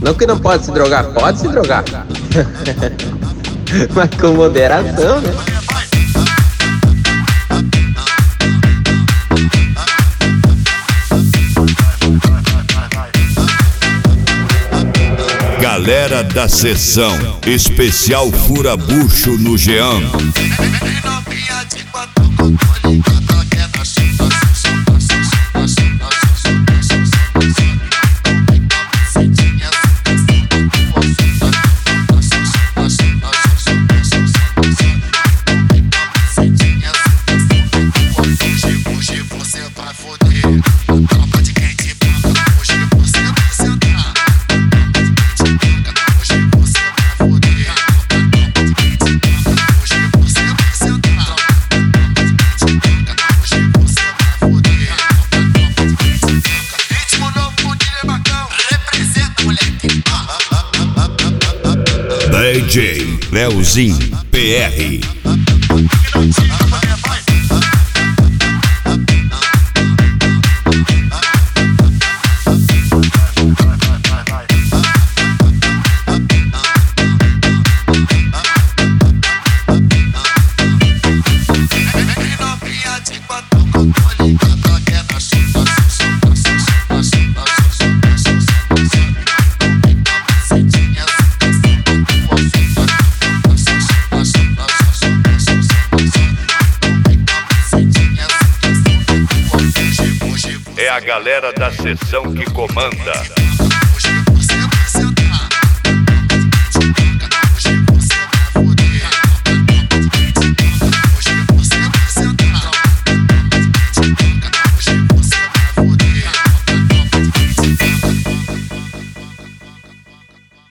Não que não pode se drogar, pode se drogar. Mas com moderação, né? Galera da Sessão, especial Fura-Bucho no Jean. DJ Leozinho PR. É a galera da Sessão que comanda.